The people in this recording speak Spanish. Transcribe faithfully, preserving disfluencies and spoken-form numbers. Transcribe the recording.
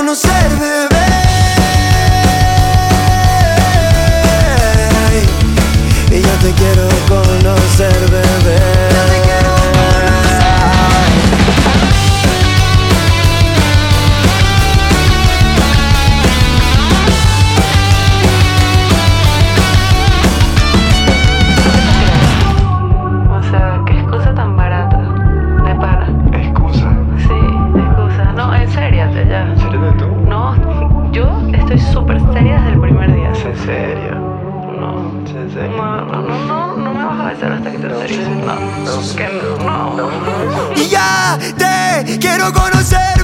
conocer, bebé. Y yo te quiero conocer, bebé. Yo te quiero O sea, qué excusa tan barata. De pana. ¿Excusa? Sí, excusa. No, en serio, ya. ¿En serio de tú? No, yo estoy súper seria desde el primer día. ¿Es en serio? No. ¿Es en serio? No, no, no, no, no me vas a besar hasta que te serio. No, que no. y ya te quiero conocer.